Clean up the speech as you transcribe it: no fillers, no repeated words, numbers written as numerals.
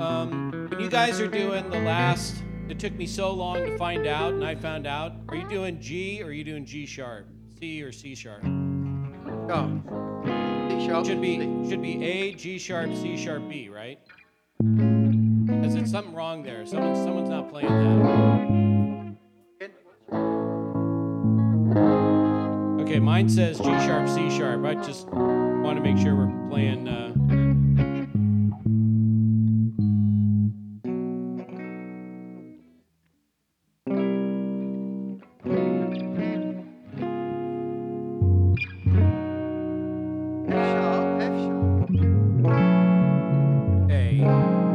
when you guys are doing the last, it took me so long to find out, and I found out. Are you doing G or are you doing G sharp, C or C sharp? Sharp. C sharp. Should be A, G sharp, C sharp, B, right? Because it's something wrong there. Someone's not playing that. Okay, mine says G sharp, C sharp. I just want to make sure we're playing. F sharp. F sharp. A.